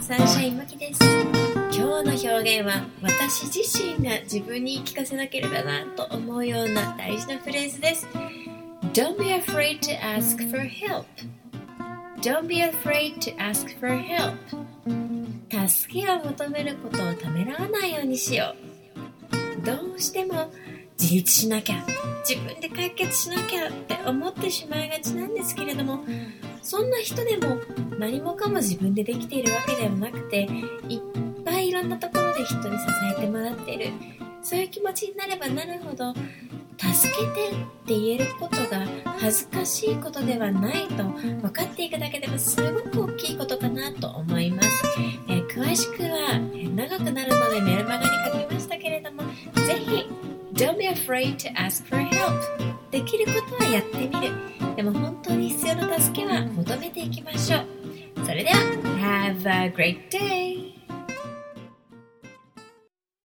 サンシャインマキです。今日の表現は私自身が自分に言い聞かせなければなと思うような大事なフレーズです。 Don't be afraid to ask for help. Don't be afraid to ask for help. 助けを求めることをためらわないようにしよう。どうしても自立しなきゃ、自分で解決しなきゃって思ってしまいがちなんですけれども、そんな人でも何もかも自分でできているわけではなくて、いっぱいいろんなところで人に支えてもらっている。そういう気持ちになればなるほど、助けてって言えることが恥ずかしいことではないと分かっていくだけでもすごく大きいことかなと思います。詳しくは長くなるのでメルマガに書きましたけれども、ぜひDon't be afraid to ask for help. できることはやってみる。でも本当に必要な助けは求めていきましょう。それでは Have a great day!